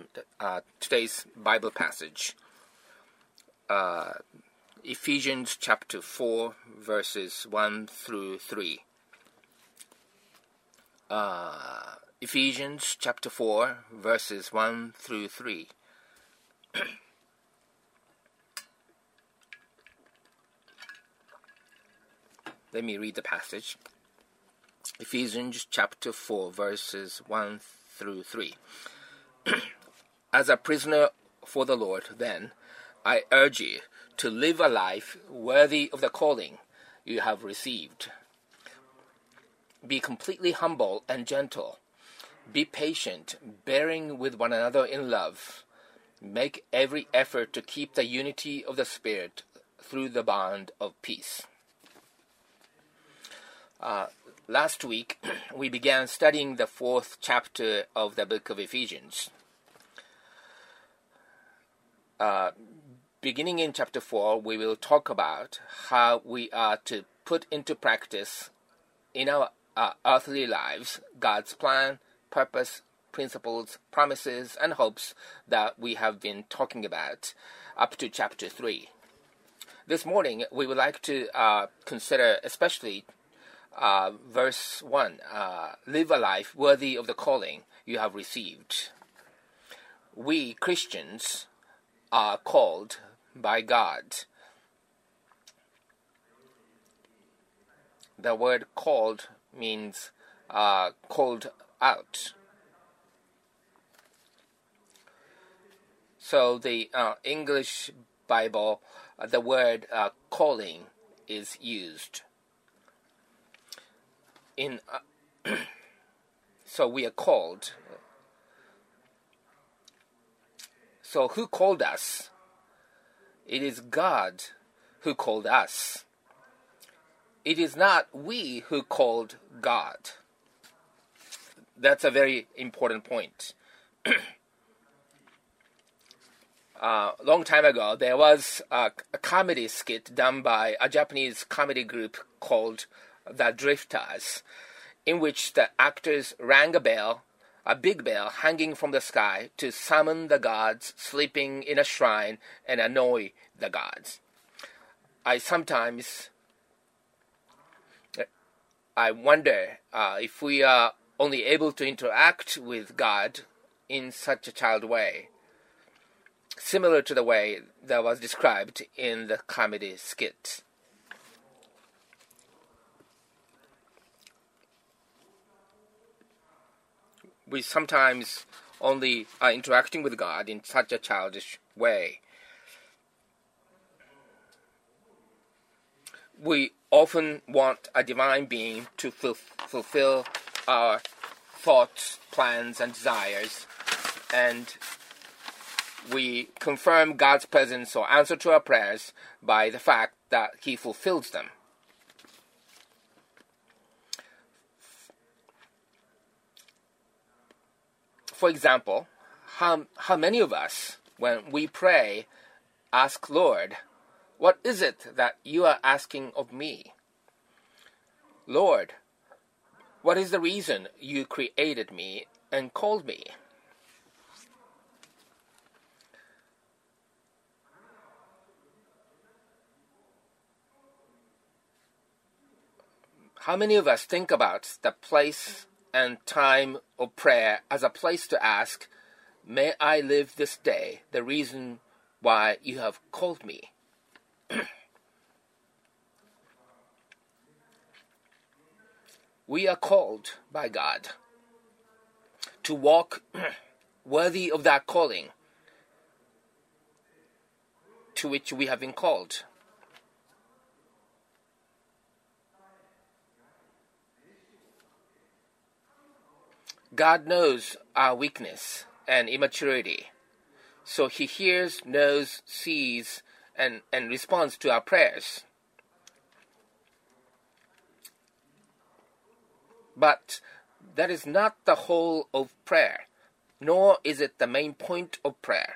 today's Bible passage. Ephesians chapter 4, verses 1 through 3. Ephesians chapter 4, verses 1 through 3. Let me read the passage. Ephesians chapter 4, verses 1 through 3. As a prisoner for the Lord, then, I urge you to live a life worthy of the calling you have received. Be completely humble and gentle. Be patient, bearing with one another in love. Make every effort to keep the unity of the Spirit through the bond of peace. Last week, we began studying the 4th chapter of the book of Ephesians. Beginning in chapter 4, we will talk about how we are to put into practice in our earthly lives God's plan, purpose, principles, promises, and hopes that we have been talking about up to chapter 3. This morning, we would like to consider especially verse 1, live a life worthy of the calling you have received. We Christians are called by God. The word called means called out. So the English Bible, the word calling is used. So we are called. So who called us? It is God who called us. It is not we who called God. That's a very important point. Long time ago, there was a comedy skit done by a Japanese comedy group called The Drifters, in which the actors rang a bell, a big bell hanging from the sky, to summon the gods sleeping in a shrine and annoy the gods. I wonder if we are only able to interact with God in such a child way, similar to the way that was described in the comedy skit. We sometimes only are interacting with God in such a childish way. We often want a divine being to fulfill our thoughts, plans, and desires, and we confirm God's presence or answer to our prayers by the fact that He fulfills them. For example, how many of us, when we pray, ask Lord, what is it that you are asking of me? Lord, what is the reason you created me and called me? How many of us think about the place and time of prayer as a place to ask, may I live this day the reason why you have called me? We are called by God to walk worthy of that calling to which we have been called. God knows our weakness and immaturity, so He hears, knows, sees, and responds to our prayers. But that is not the whole of prayer, nor is it the main point of prayer.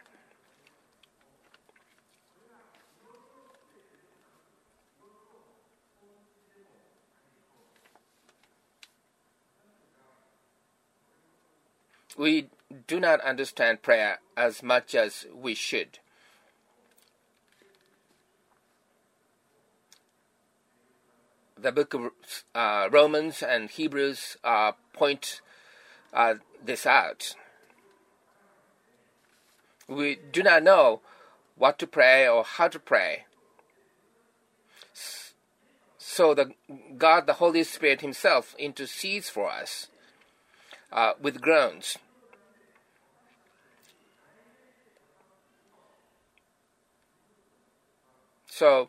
We do not understand prayer as much as we should. The book of Romans and Hebrews point this out. We do not know what to pray or how to pray. So God, the Holy Spirit himself, intercedes for us with groans. So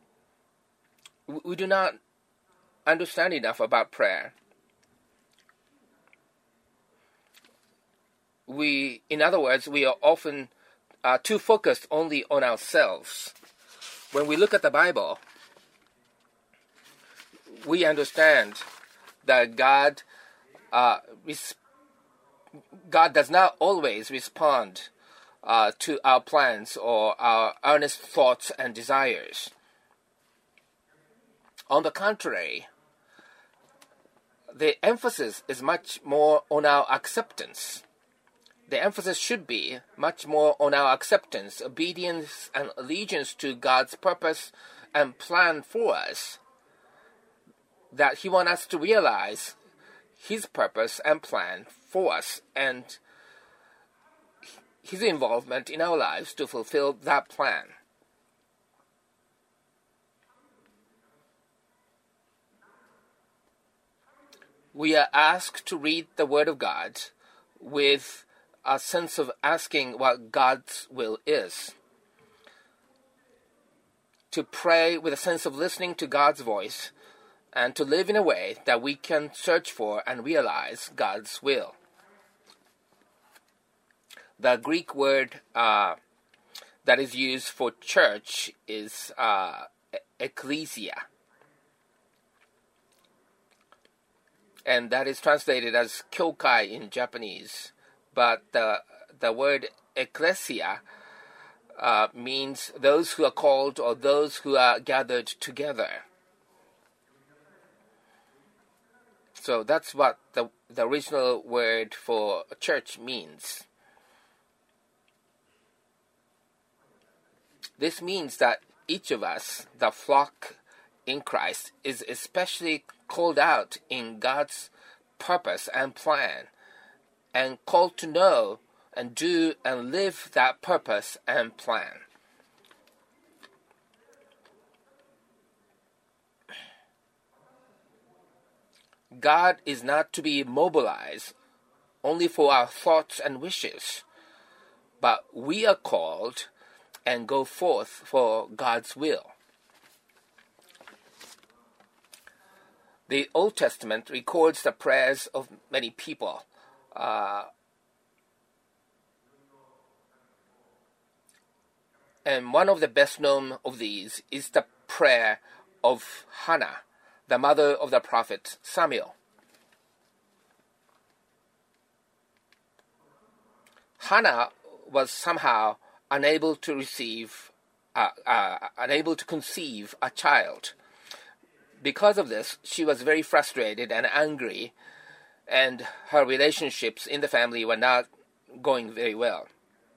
we do not understand enough about prayer. In other words, we are often too focused only on ourselves. When we look at the Bible, we understand that God does not always respond to our plans or our earnest thoughts and desires. On the contrary, the emphasis is much more on our acceptance. The emphasis should be much more on our acceptance, obedience, and allegiance to God's purpose and plan for us. That He wants us to realize His purpose and plan for us and His involvement in our lives to fulfill that plan. We are asked to read the Word of God with a sense of asking what God's will is. To pray with a sense of listening to God's voice and to live in a way that we can search for and realize God's will. The Greek word that is used for church is ecclesia. And that is translated as kyokai in Japanese. But the word ecclesia means those who are called or those who are gathered together. So that's what the original word for church means. This means that each of us, the flock in Christ, is especially called out in God's purpose and plan, and called to know and do and live that purpose and plan. God is not to be mobilized only for our thoughts and wishes, but we are called and go forth for God's will. The Old Testament records the prayers of many people. And one of the best known of these is the prayer of Hannah, the mother of the prophet Samuel. Hannah was somehow unable to conceive a child. Because of this, she was very frustrated and angry, and her relationships in the family were not going very well.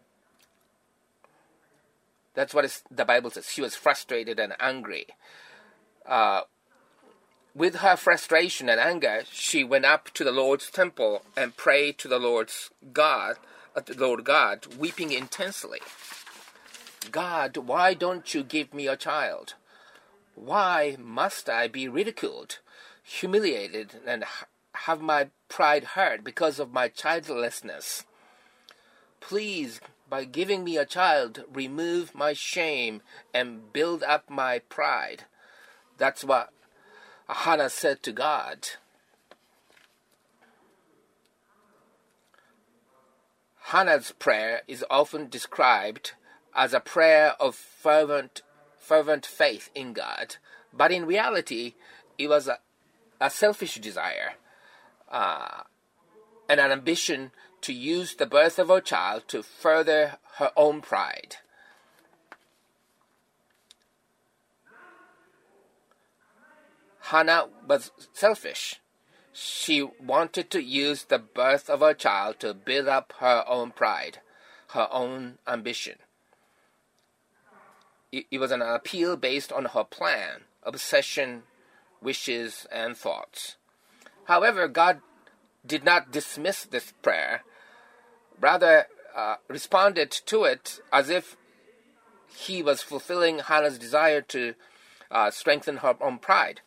That's what the Bible says. She was frustrated and angry. With her frustration and anger, she went up to the Lord's temple and prayed to the Lord God, weeping intensely. God, why don't you give me a child? Why must I be ridiculed, humiliated, and have my pride hurt because of my childlessness? Please, by giving me a child, remove my shame and build up my pride. That's what Hannah said to God. Hannah's prayer is often described as a prayer of fervent faith in God, but in reality, it was a selfish desire and an ambition to use the birth of her child to further her own pride. Hannah was selfish. She wanted to use the birth of her child to build up her own pride, her own ambition. It was an appeal based on her plan, obsession, wishes, and thoughts. However, God did not dismiss this prayer, rather responded to it as if he was fulfilling Hannah's desire to strengthen her own pride.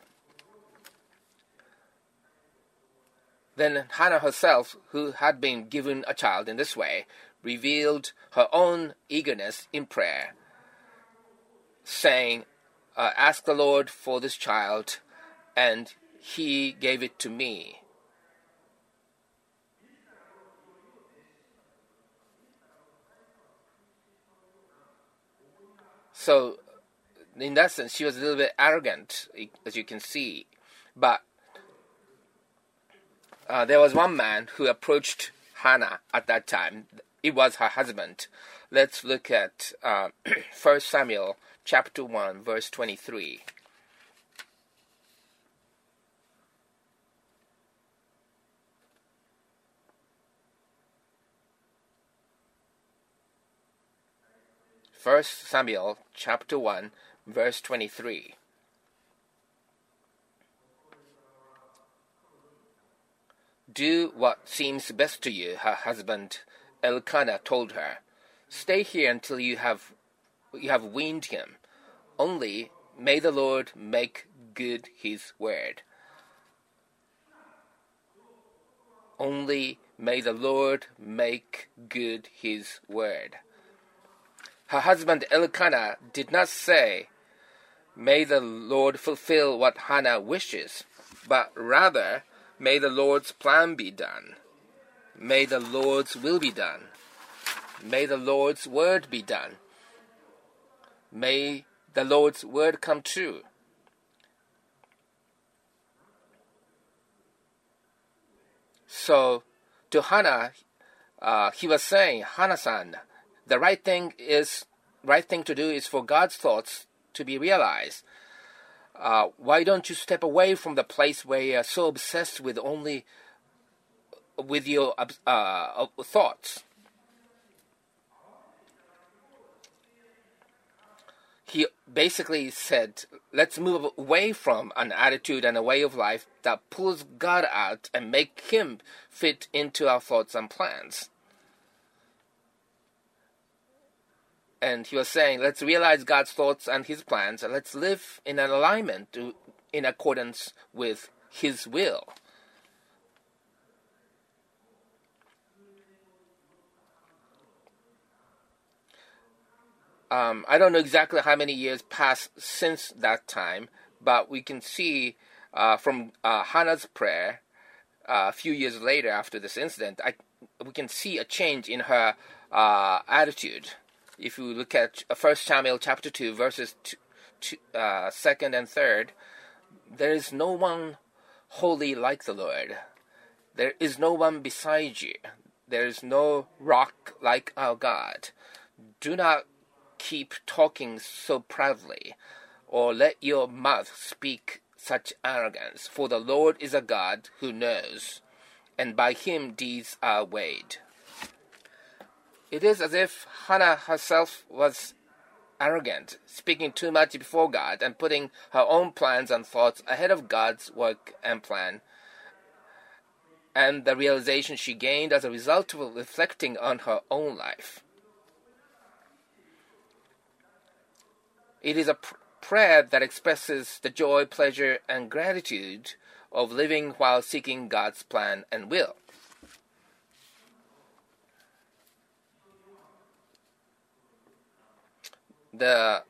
Then Hannah herself, who had been given a child in this way, revealed her own eagerness in prayer, saying, "Ask the Lord for this child, and he gave it to me." So, in that sense, she was a little bit arrogant, as you can see. But there was one man who approached Hannah at that time. It was her husband. Let's look at 1 Samuel chapter 1, verse 23. First Samuel chapter 1, verse 23. "Do what seems best to you," her husband Elkanah told her. "Stay here until you have weaned him. Only may the Lord make good his word." Only may the Lord make good his word. Her husband Elkanah did not say, "May the Lord fulfill what Hannah wishes," but rather, "May the Lord's plan be done. May the Lord's will be done. May the Lord's word be done. May the Lord's word come true." So, to Hannah, he was saying, "Hannah-san, the right thing to do is for God's thoughts to be realized. Why don't you step away from the place where you are so obsessed with your thoughts?" He basically said, let's move away from an attitude and a way of life that pulls God out and make him fit into our thoughts and plans. And he was saying, let's realize God's thoughts and his plans, and let's live in an alignment in accordance with his will. I don't know exactly how many years passed since that time, but we can see from Hannah's prayer a few years later after this incident, we can see a change in her attitude. If you look at 1 Samuel chapter 2, verses 2nd and 3rd, "There is no one holy like the Lord. There is no one beside you. There is no rock like our God. Do not keep talking so proudly, or let your mouth speak such arrogance. For the Lord is a God who knows, and by him deeds are weighed." It is as if Hannah herself was arrogant, speaking too much before God and putting her own plans and thoughts ahead of God's work and plan, and the realization she gained as a result of reflecting on her own life. It is a prayer that expresses the joy, pleasure, and gratitude of living while seeking God's plan and will. The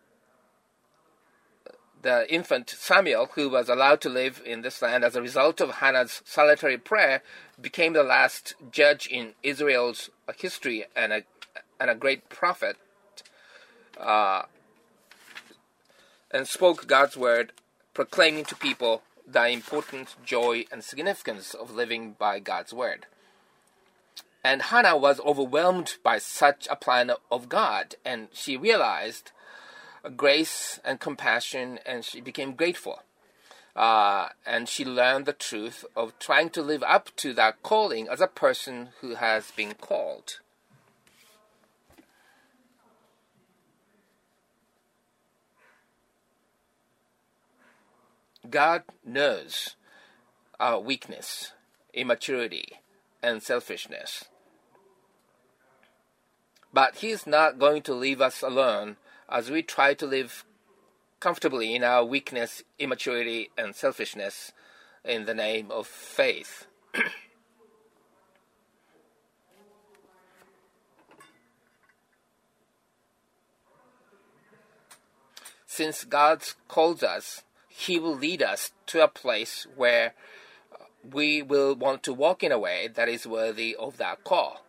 infant Samuel, who was allowed to live in this land as a result of Hannah's solitary prayer, became the last judge in Israel's history and a great prophet, and spoke God's word, proclaiming to people the importance, joy, and significance of living by God's word. And Hannah was overwhelmed by such a plan of God, and she realized grace and compassion, and she became grateful. and she learned the truth of trying to live up to that calling as a person who has been called. God knows our weakness, immaturity, and selfishness. But He's not going to leave us alone as we try to live comfortably in our weakness, immaturity, and selfishness in the name of faith. Since God calls us, He will lead us to a place where we will want to walk in a way that is worthy of that call.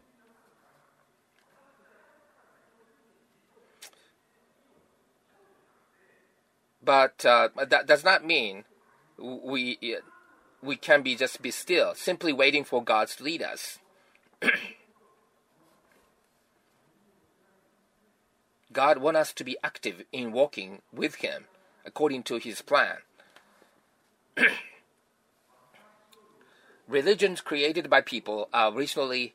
But that does not mean we can just be still, simply waiting for God to lead us. God wants us to be active in walking with Him according to His plan. Religions created by people are originally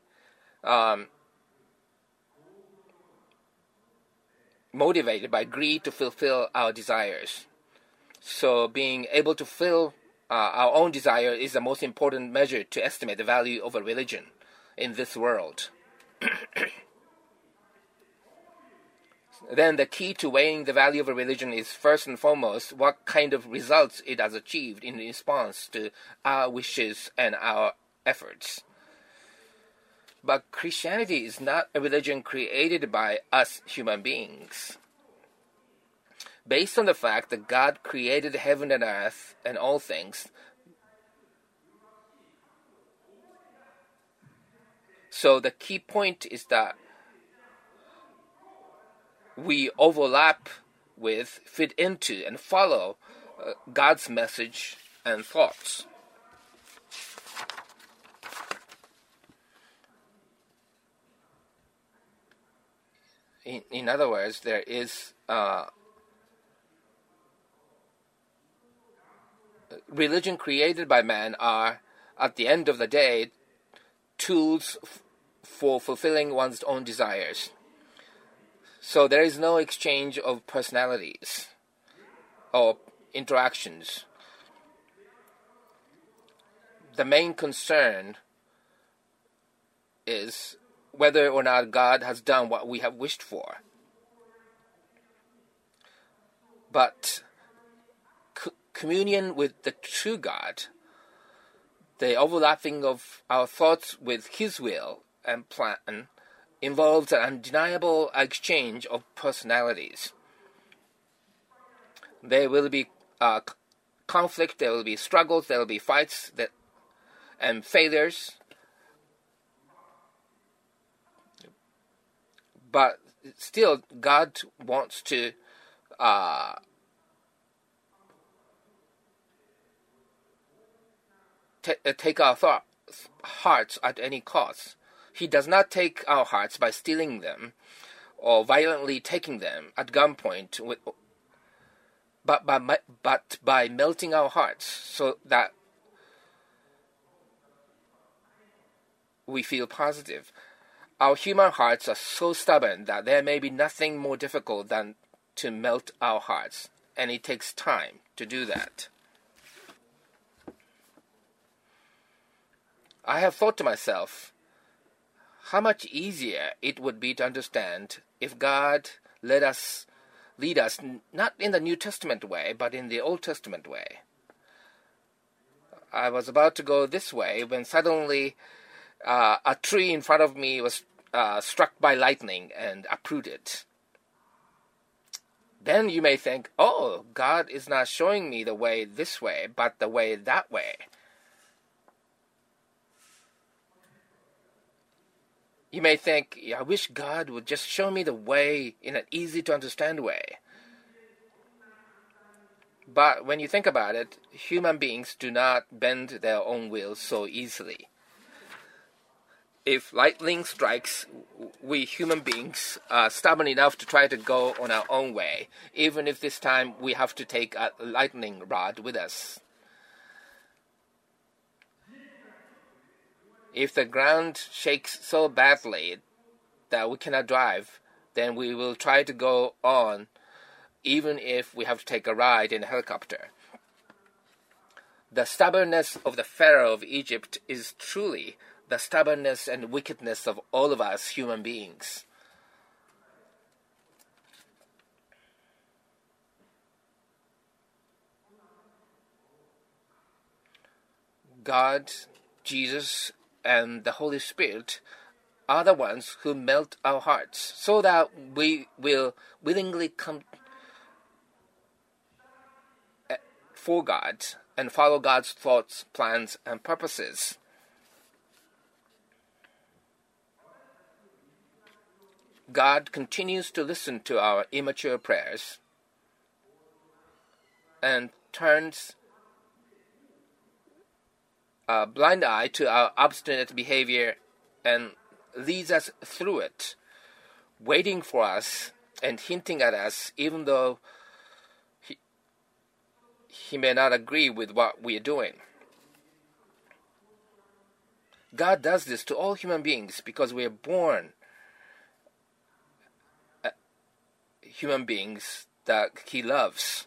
motivated by greed to fulfill our desires. So being able to fill our own desire is the most important measure to estimate the value of a religion in this world. Then the key to weighing the value of a religion is first and foremost what kind of results it has achieved in response to our wishes and our efforts. But Christianity is not a religion created by us human beings. Based on the fact that God created heaven and earth and all things, so the key point is that we overlap with, fit into, and follow God's message and thoughts. In other words, there is religion created by man are, at the end of the day, tools for fulfilling one's own desires. So there is no exchange of personalities or interactions. The main concern is whether or not God has done what we have wished for. But communion with the true God, the overlapping of our thoughts with His will and plan, involves an undeniable exchange of personalities. There will be conflict, there will be struggles, there will be fights and failures. But still, God wants to take our hearts at any cost. He does not take our hearts by stealing them or violently taking them at gunpoint, but by melting our hearts so that we feel positive. Our human hearts are so stubborn that there may be nothing more difficult than to melt our hearts, and it takes time to do that. I have thought to myself, how much easier it would be to understand if God lead us not in the New Testament way, but in the Old Testament way. I was about to go this way when suddenly a tree in front of me was struck by lightning and uprooted. Then you may think, oh, God is not showing me the way this way, but the way that way. You may think, I wish God would just show me the way in an easy-to-understand way. But when you think about it, human beings do not bend their own will so easily. if lightning strikes, we human beings are stubborn enough to try to go on our own way, even if this time we have to take a lightning rod with us. If the ground shakes so badly that we cannot drive, then we will try to go on, even if we have to take a ride in a helicopter. The stubbornness of the Pharaoh of Egypt is truly the stubbornness and wickedness of all of us human beings. God, Jesus, and the Holy Spirit are the ones who melt our hearts so that we will willingly come for God and follow God's thoughts, plans, and purposes. God continues to listen to our immature prayers and turns a blind eye to our obstinate behavior and leads us through it, waiting for us and hinting at us, even though he may not agree with what we are doing. God does this to all human beings because we are born human beings that He loves.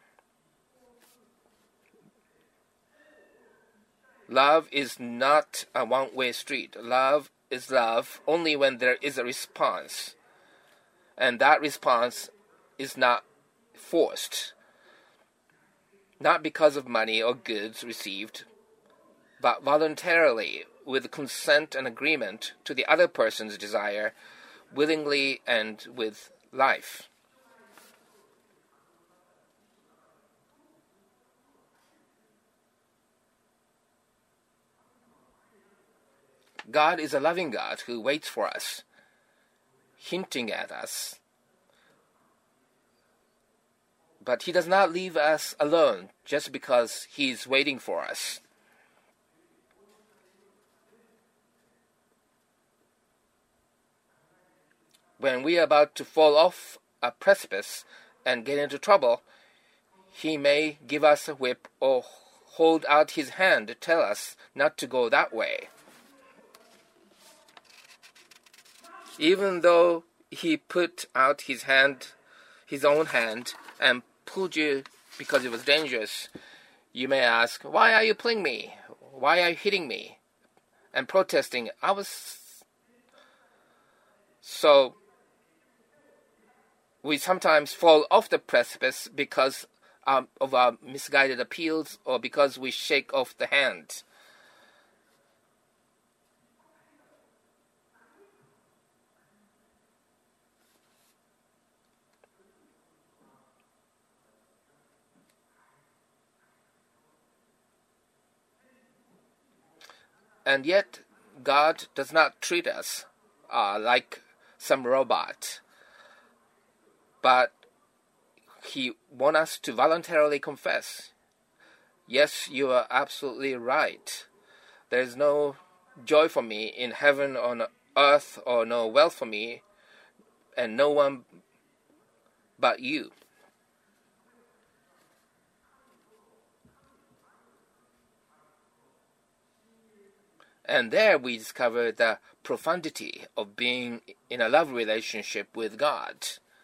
Love is not a one-way street. Love is love only when there is a response. And that response is not forced. Not because of money or goods received, but voluntarily, with consent and agreement to the other person's desire, willingly and with life. God is a loving God who waits for us, hinting at us. But He does not leave us alone just because He is waiting for us. When we are about to fall off a precipice and get into trouble, He may give us a whip or hold out His hand to tell us not to go that way. Even though He put out His own hand, and pulled you because it was dangerous, you may ask, why are you pulling me? Why are you hitting me? And protesting, So, we sometimes fall off the precipice because of our misguided appeals or because we shake off the hand. And yet, God does not treat us like some robot, but He wants us to voluntarily confess. Yes, you are absolutely right. There is no joy for me in heaven or on earth, or no wealth for me, and no one but you. And there we discover the profundity of being in a love relationship with God.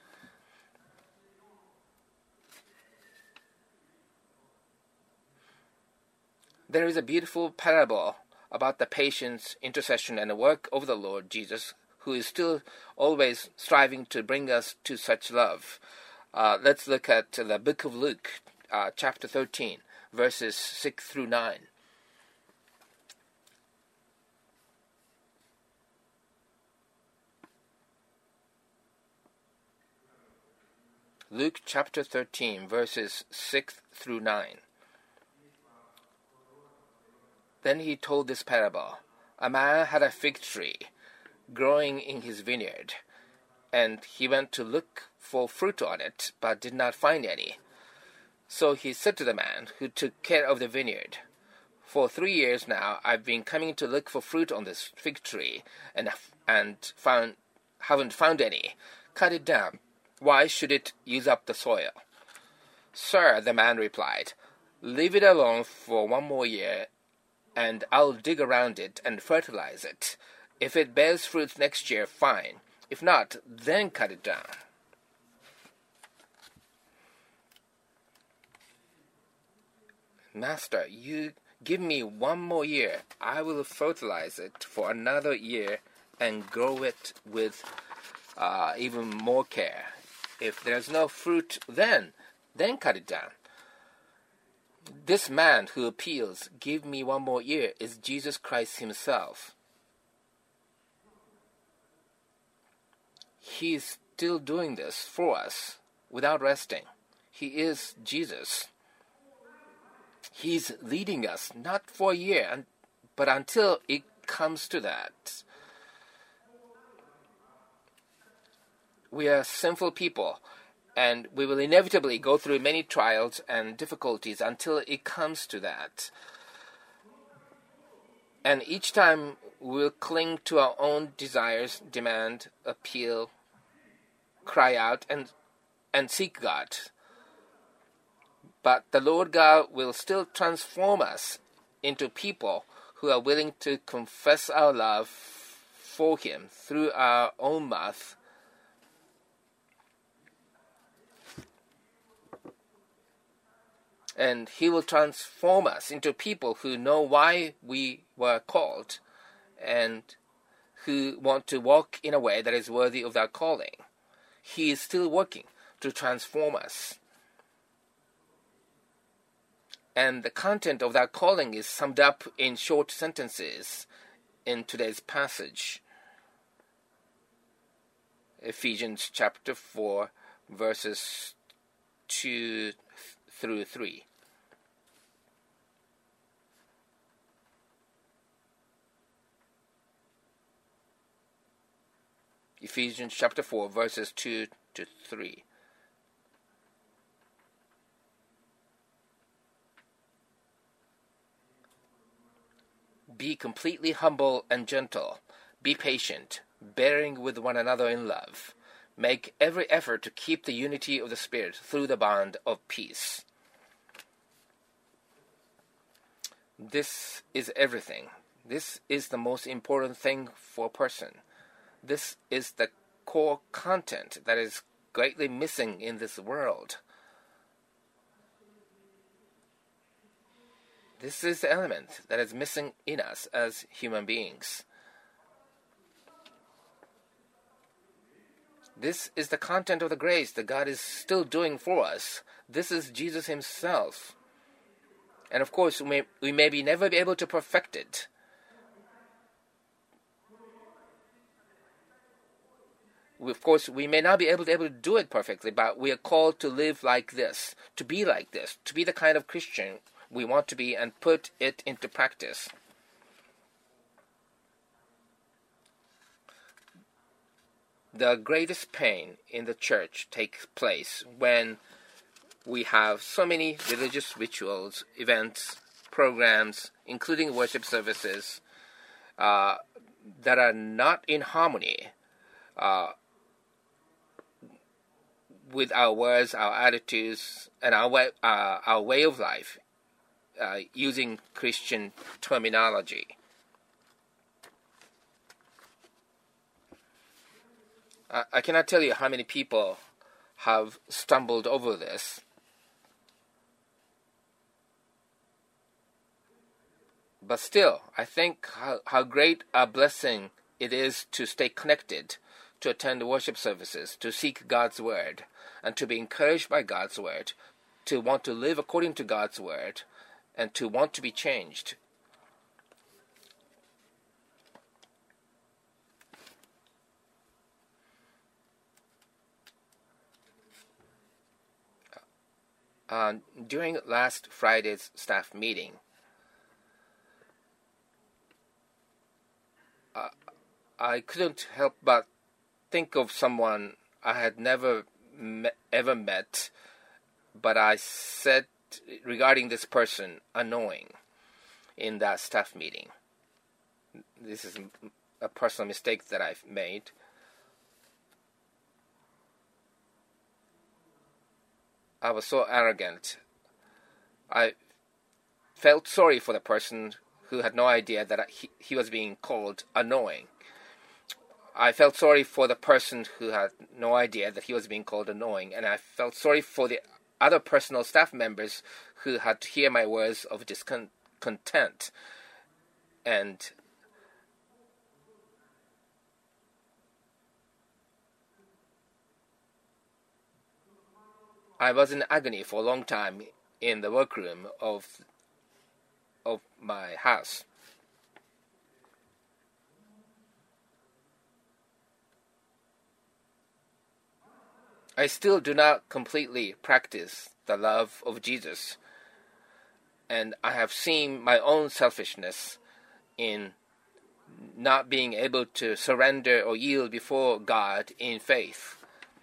There is a beautiful parable about the patience, intercession, and the work of the Lord Jesus, who is still always striving to bring us to such love. Let's look at the book of Luke, chapter 13, verses 6 through 9. Luke chapter 13, verses 6 through 9. Then he told this parable. A man had a fig tree growing in his vineyard, and he went to look for fruit on it, but did not find any. So he said to the man who took care of the vineyard, For 3 years now, I've been coming to look for fruit on this fig tree and haven't found any. Cut it down. Why should it use up the soil?" "Sir," the man replied, "leave it alone for 1 more year, and I'll dig around it and fertilize it. If it bears fruit next year, fine. If not, then cut it down." "Master, you give me 1 more year. I will fertilize it for another year and grow it with even more care. If there's no fruit then cut it down." This man who appeals, "Give me 1 more year," is Jesus Christ himself. He is still doing this for us without resting. He is Jesus. He's leading us not for a year, but until it comes to that. We are sinful people, and we will inevitably go through many trials and difficulties until it comes to that. And each time we'll cling to our own desires, demand, appeal, cry out, and seek God. But the Lord God will still transform us into people who are willing to confess our love for Him through our own mouth. And He will transform us into people who know why we were called and who want to walk in a way that is worthy of that calling. He is still working to transform us. And the content of that calling is summed up in short sentences in today's passage. Ephesians chapter 4, verses 2 through 3. Ephesians chapter 4, verses 2 to 3. Be completely humble and gentle. Be patient, bearing with one another in love. Make every effort to keep the unity of the Spirit through the bond of peace. This is everything. This is the most important thing for a person. This is the core content that is greatly missing in this world. This is the element that is missing in us as human beings. This is the content of the grace that God is still doing for us. This is Jesus Himself. And of course, we may never be able to perfect it. Of course, we may not be able to do it perfectly, but we are called to live like this, to be like this, to be the kind of Christian we want to be and put it into practice. The greatest pain in the church takes place when we have so many religious rituals, events, programs, including worship services, that are not in harmony with our words, our attitudes, and our way of life, using Christian terminology. I cannot tell you how many people have stumbled over this. But still, I think how great a blessing it is to stay connected, to attend worship services, to seek God's Word, and to be encouraged by God's Word, to want to live according to God's Word, and to want to be changed. During last Friday's staff meeting, I couldn't help but think of someone I had never ever met, but I said regarding this person, annoying. in that staff meeting. This is a personal mistake that I've made. I was so arrogant. I felt sorry for the person who had no idea that he was being called annoying. I felt sorry for the person who had no idea that he was being called annoying, and I felt sorry for the other personal staff members who had to hear my words of discontent. And I was in agony for a long time in the workroom of my house. I still do not completely practice the love of Jesus, and I have seen my own selfishness in not being able to surrender or yield before God in faith.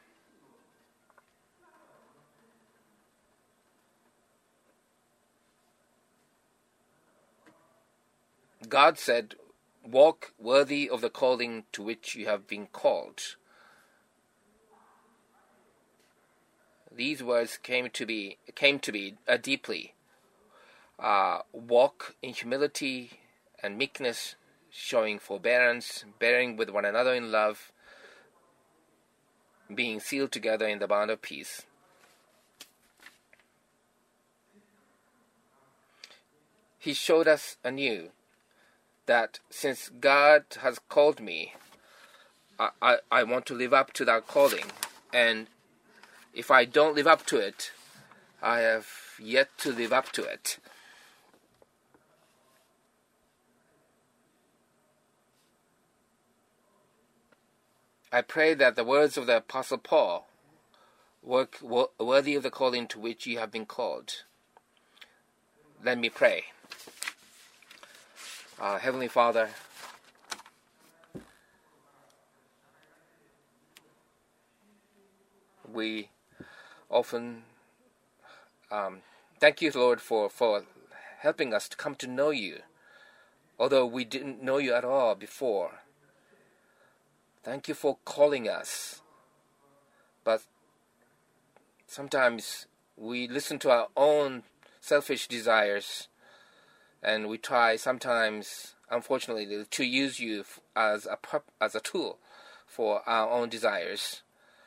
God said, "Walk worthy of the calling to which you have been called." These words came to be deeply. Walk in humility and meekness, showing forbearance, bearing with one another in love, being sealed together in the bond of peace. He showed us anew that since God has called me, I want to live up to that calling. And if I don't live up to it, I have yet to live up to it. I pray that the words of the Apostle Paul, work worthy of the calling to which you have been called. Let me pray. Heavenly Father, we often thank you, Lord, for helping us to come to know you, although we didn't know you at all before. Thank you for calling us. But sometimes we listen to our own selfish desires, and we try sometimes, unfortunately, to use you as a tool for our own desires.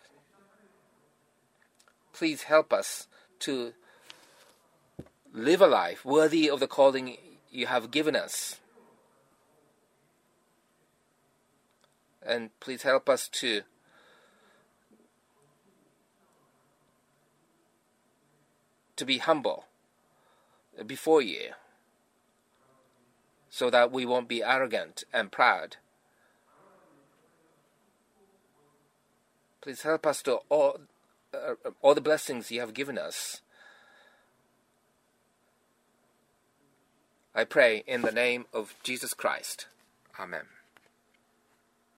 Please help us to live a life worthy of the calling you have given us. And please help us to be humble before you, so that we won't be arrogant and proud. Please help us to all the blessings you have given us. I pray in the name of Jesus Christ. Amen.